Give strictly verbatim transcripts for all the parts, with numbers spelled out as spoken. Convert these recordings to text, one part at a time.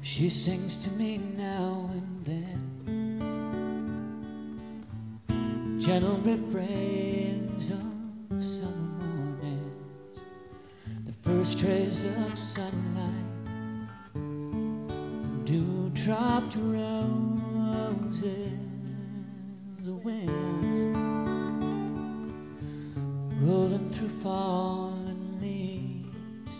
She sings to me now and then, gentle refrains of summer mornings, the first rays of sunlight, dew-dropped roses, the winds rolling through fallen leaves,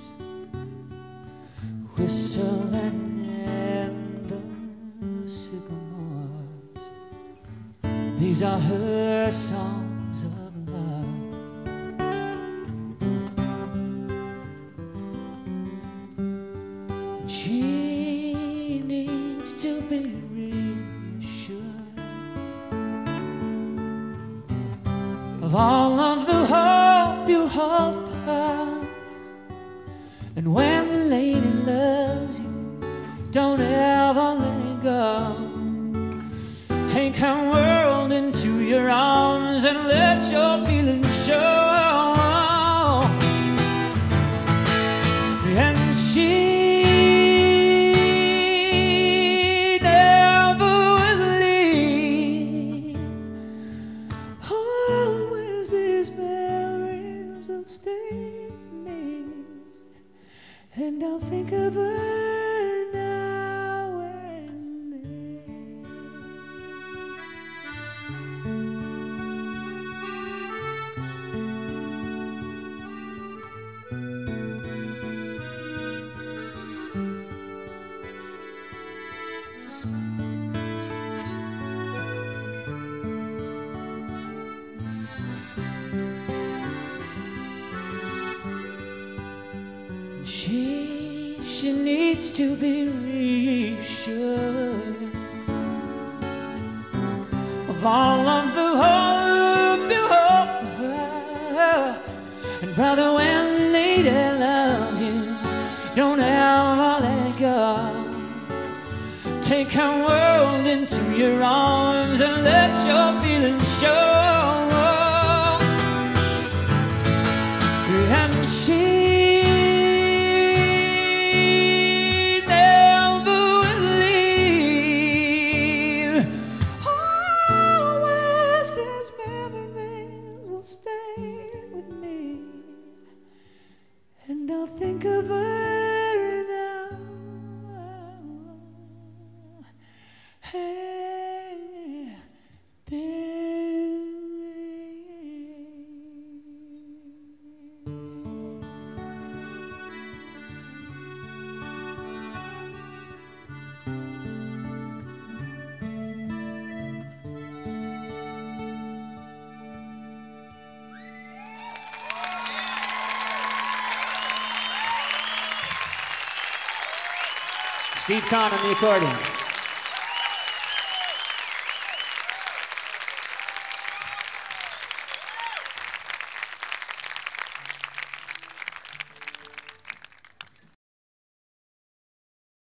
whistling in the sycamores. These are her songs of love. And she needs to be reassured of all of the hope you hold for her. And when the lady loves you, don't ever let it go. Take her world into your arms and let your feelings show. And she never will leave. Always these memories will stay with me, and I'll think of her now and then. She, she needs to be reassured of all of the hope you hope for her. And brother, when the lady loves you, don't ever let it go. Take her world into your arms and let your feelings show. And she and I'll think of her now. Hey, then. Steve Kahn on the accordion.